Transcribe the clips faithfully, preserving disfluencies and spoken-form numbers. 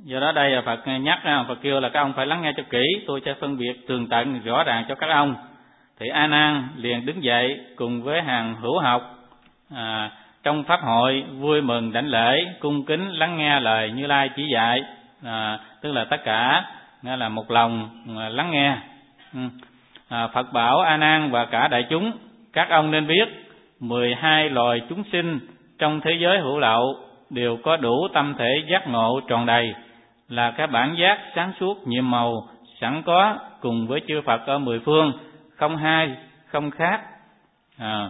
Do đó đây Phật nhắc, Phật kêu là các ông phải lắng nghe cho kỹ, tôi sẽ phân biệt tường tận rõ ràng cho các ông. Thì A Nan liền đứng dậy cùng với hàng hữu học à, trong pháp hội vui mừng đảnh lễ, cung kính lắng nghe lời Như Lai chỉ dạy, à, tức là tất cả nghĩa là một lòng lắng nghe. À, Phật bảo A Nan và cả đại chúng, các ông nên biết mười hai loài chúng sinh trong thế giới hữu lậu đều có đủ tâm thể giác ngộ tròn đầy, là cái bản giác sáng suốt nhiệm màu sẵn có cùng với chư Phật ở mười phương, không hai không khác. À,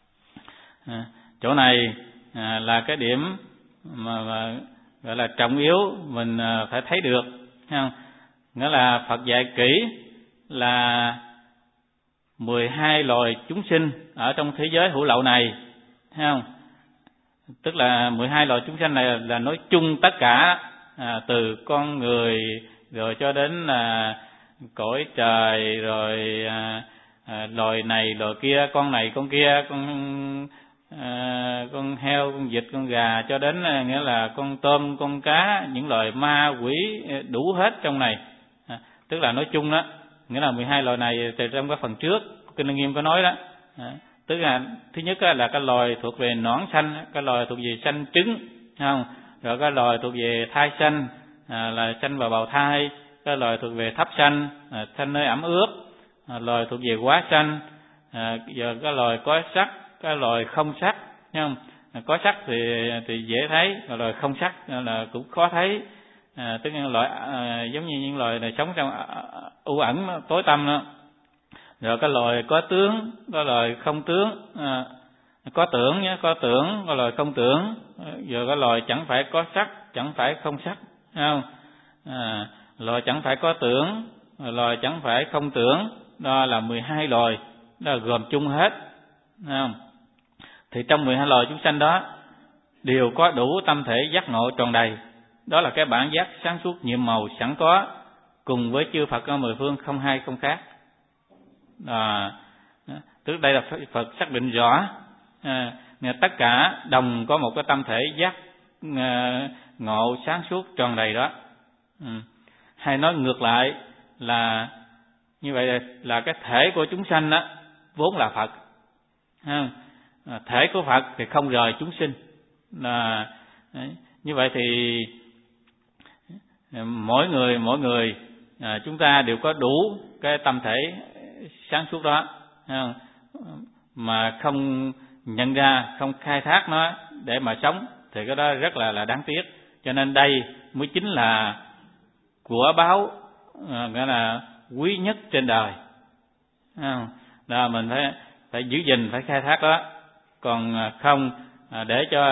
à, chỗ này à, là cái điểm mà, mà gọi là trọng yếu mình à, phải thấy được, không? Nghĩa là Phật dạy kỹ là mười hai loài chúng sinh ở trong thế giới hữu lậu này, thấy không? Tức là mười hai loài chúng sinh này là nói chung tất cả, à, từ con người rồi cho đến là cõi trời, rồi à, à, loài này loài kia, con này con kia, con à, con heo, con vịt, con gà, cho đến à, nghĩa là con tôm, con cá, những loài ma quỷ đủ hết trong này. À, tức là nói chung đó, nghĩa là mười hai loài này từ trong cái phần trước Kinh Lăng Nghiêm có nói đó. À, tức là thứ nhất là cái loài thuộc về nõn sanh, cái loài thuộc về sanh trứng, không? Rồi cái loài thuộc về thai sanh, à, là sanh vào bào thai, cái loài thuộc về thấp sanh, à, sanh nơi ẩm ướt, à, loài thuộc về quá sanh, à, giờ cái loài có sắc, cái loài không sắc, không? À, có sắc thì thì dễ thấy, cái loài không sắc là cũng khó thấy, à, tức là loại à, giống như những loài này sống trong u ẩn tối tăm đó. Rồi cái loài có tướng, có loài không tướng, à, có tưởng nhé, có tưởng, có loài không tưởng. Giờ cái loài chẳng phải có sắc, chẳng phải không sắc, không? À, loài chẳng phải có tưởng, loài chẳng phải không tưởng, đó là mười hai loài, đó là gồm chung hết, không? Thì trong mười hai loài chúng sanh đó đều có đủ tâm thể giác ngộ tròn đầy, đó là cái bản giác sáng suốt nhiệm màu sẵn có cùng với chư Phật ở mười phương, không hai không khác. À, tức đây là Phật xác định rõ, à, tất cả đồng có một cái tâm thể giác à, ngộ sáng suốt tròn đầy đó. Ừ. Hay nói ngược lại là như vậy là, là cái thể của chúng sanh đó vốn là Phật, à, thể của Phật thì không rời chúng sinh. Là đấy, như vậy thì mỗi người mỗi người à, chúng ta đều có đủ cái tâm thể sáng suốt đó, không? Mà không nhận ra, không khai thác nó để mà sống thì cái đó rất là là đáng tiếc. Cho nên đây mới chính là của báo, à, nghĩa là quý nhất trên đời, không? Đó mình phải phải giữ gìn, phải khai thác đó. Còn không à, để cho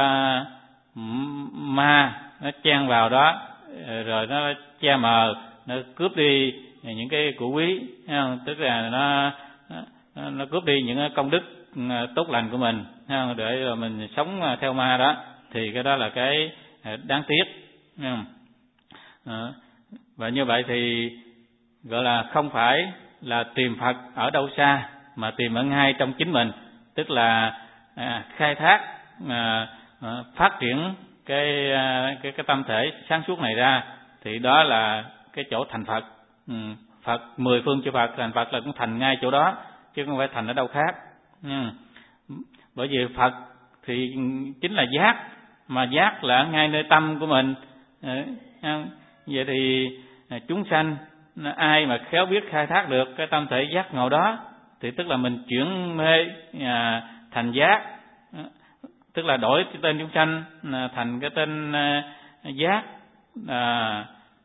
ma nó chen vào đó, rồi nó che mờ, nó cướp đi những cái của quý, không? Tức là nó, nó nó cướp đi những công đức tốt lành của mình, không? Để mình sống theo ma đó, thì cái đó là cái đáng tiếc, không? À, và như vậy thì gọi là không phải là tìm Phật ở đâu xa, mà tìm ở ngay trong chính mình, tức là à, khai thác à, à, phát triển cái, à, cái cái tâm thể sáng suốt này ra, thì đó là cái chỗ thành Phật. Ừ, Phật mười phương chư Phật thành Phật là cũng thành ngay chỗ đó, chứ không phải thành ở đâu khác. Ừ. Bởi vì Phật thì chính là giác, mà giác là ngay nơi tâm của mình. Ừ. Vậy thì chúng sanh ai mà khéo biết khai thác được cái tâm thể giác ngộ đó, thì tức là mình chuyển mê à, thành giác, tức là đổi cái tên chúng sanh thành cái tên à, giác. À,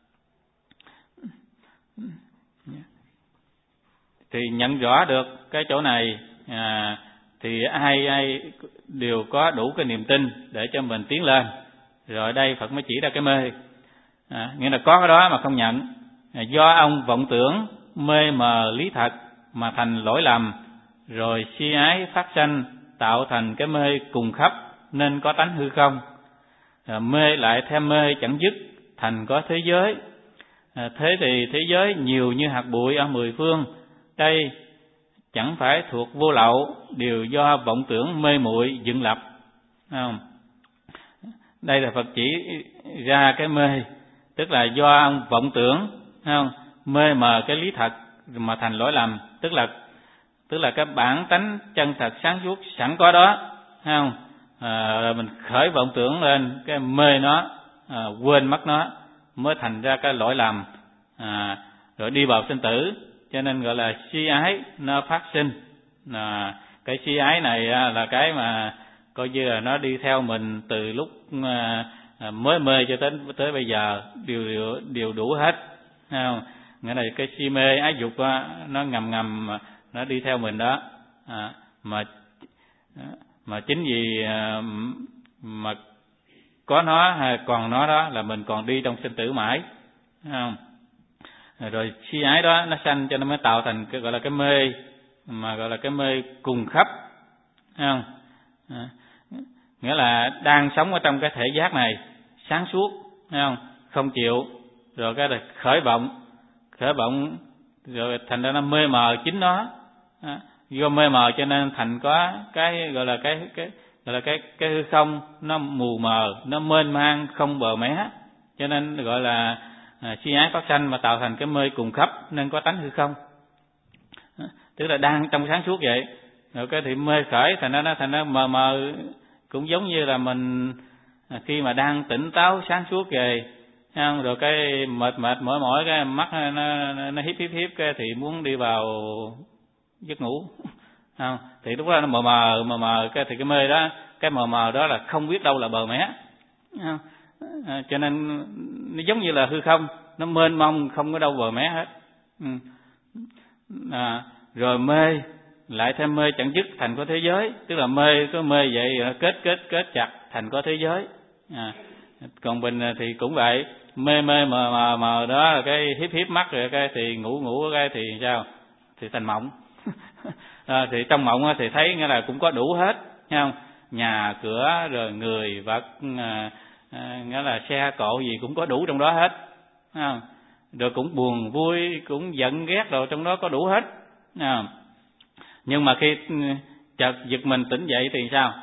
thì nhận rõ được cái chỗ này, à, thì ai ai đều có đủ cái niềm tin để cho mình tiến lên. Rồi đây Phật mới chỉ ra cái mê, à, nghĩa là có cái đó mà không nhận, à, do ông vọng tưởng mê mờ lý thật mà thành lỗi lầm, rồi si ái phát sanh tạo thành cái mê cùng khắp, nên có tánh hư không. À, mê lại thêm mê chẳng dứt, thành có thế giới. À, thế thì thế giới nhiều như hạt bụi ở mười phương, đây chẳng phải thuộc vô lậu, đều do vọng tưởng mê muội dựng lập. Không? Đây là Phật chỉ ra cái mê, tức là do ông vọng tưởng, thấy không, mê mờ cái lý thật mà thành lỗi lầm, tức là tức là cái bản tánh chân thật sáng suốt sẵn có đó, thấy không, à, mình khởi vọng tưởng lên cái mê nó, à, quên mất nó, mới thành ra cái lỗi lầm, à, rồi đi vào sinh tử. Cho nên gọi là si ái nó phát sinh. À, cái si ái này là cái mà coi như là nó đi theo mình từ lúc à, mới mê cho tới tới bây giờ đều đều, đều đủ hết, thấy không? Nghĩa là cái si mê ái dục đó, nó ngầm ngầm nó đi theo mình đó, à, mà mà chính vì à, mà có nó hay còn nó đó là mình còn đi trong sinh tử mãi, thấy không? Rồi si ái đó nó sanh cho nó mới tạo thành cái gọi là cái mê, mà gọi là cái mê cùng khắp, thấy không? À, nghĩa là đang sống ở trong cái thể giác này sáng suốt, thấy không, không chịu, rồi cái là khởi vọng, khởi vọng rồi thành ra nó mê mờ chính nó. À, do mê mờ cho nên thành có cái gọi là cái cái gọi là cái cái hư không, nó mù mờ, nó mênh mang không bờ mé, cho nên gọi là à, si ái phát sanh mà tạo thành cái mê cùng khắp nên có tánh hư không. À, tức là đang trong sáng suốt vậy, rồi cái thì mê khởi thành ra nó thành nó mờ mờ, cũng giống như là mình à, khi mà đang tỉnh táo sáng suốt về, không, rồi cái mệt mệt mỏi mỏi cái mắt nó, nó, nó híp híp híp cái thì muốn đi vào giấc ngủ, không, thì lúc đó nó mờ mờ mờ mờ cái thì cái mê đó, cái mờ mờ đó là không biết đâu là bờ mé, không? À, cho nên nó giống như là hư không, nó mênh mông không có đâu bờ mé hết. Ừ. À, rồi mê lại thêm mê chẳng dứt thành có thế giới, tức là mê có mê vậy nó kết kết kết chặt thành có thế giới. À, còn bình thì cũng vậy, mê mê mờ mờ mờ đó là cái hiếp hiếp mắt rồi cái thì ngủ ngủ cái thì sao, thì thành mộng. À, thì trong mộng thì thấy nghĩa là cũng có đủ hết, thấy không, nhà cửa rồi người vật, à, à, nghĩa là xe cộ gì cũng có đủ trong đó hết, thấy không? Rồi cũng buồn vui cũng giận ghét rồi trong đó có đủ hết. À, nhưng mà khi chợt giật mình tỉnh dậy thì sao?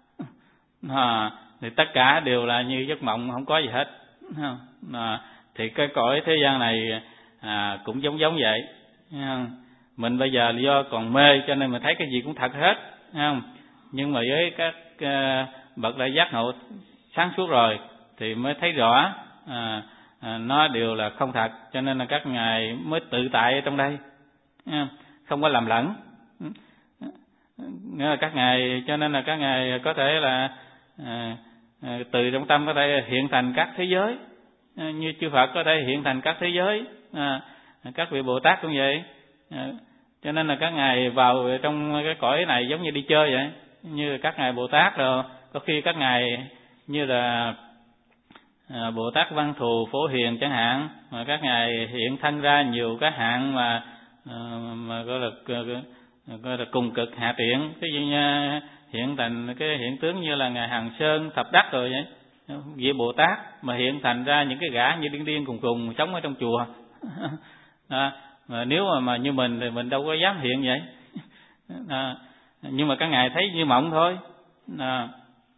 À, thì tất cả đều là như giấc mộng, không có gì hết. À, thì cái cõi thế gian này à, cũng giống giống vậy. Mình bây giờ do còn mê cho nên mình thấy cái gì cũng thật hết, không? Nhưng mà với các uh, bậc đại giác ngộ sáng suốt rồi thì mới thấy rõ à, à, nó đều là không thật, cho nên là các ngài mới tự tại ở trong đây, không có làm lẫn. Nghĩa là các ngài, cho nên là các ngài có thể là à, à, từ trong tâm có thể hiện thành các thế giới, à, như chư Phật có thể hiện thành các thế giới, à, các vị Bồ Tát cũng vậy. À, cho nên là các ngài vào trong cái cõi này giống như đi chơi vậy, như các ngài Bồ Tát rồi có khi các ngài như là à, Bồ Tát Văn Thù Phổ Hiền chẳng hạn, mà các ngài hiện thân ra nhiều cái hạng mà à, mà gọi là gọi là cùng cực hạ tiện, ví dụ như hiện thành cái hiện tướng như là ngài Hằng Sơn Thập Đắc rồi vậy, vị Bồ Tát mà hiện thành ra những cái gã như điên điên cùng cùng sống ở trong chùa. À, mà nếu mà, mà như mình thì mình đâu có dám hiện vậy. À, nhưng mà các ngài thấy như mộng thôi. À,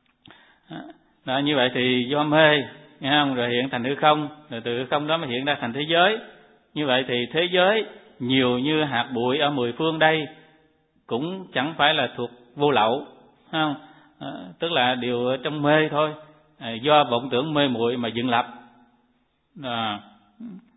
à, như vậy thì do mê, nghe không? Rồi hiện thành hư không, rồi từ hư không đó mới hiện ra thành thế giới. Như vậy thì thế giới nhiều như hạt bụi ở mười phương đây cũng chẳng phải là thuộc vô lậu, không? À, tức là đều ở trong mê thôi, à, do vọng tưởng mê muội mà dựng lập. À,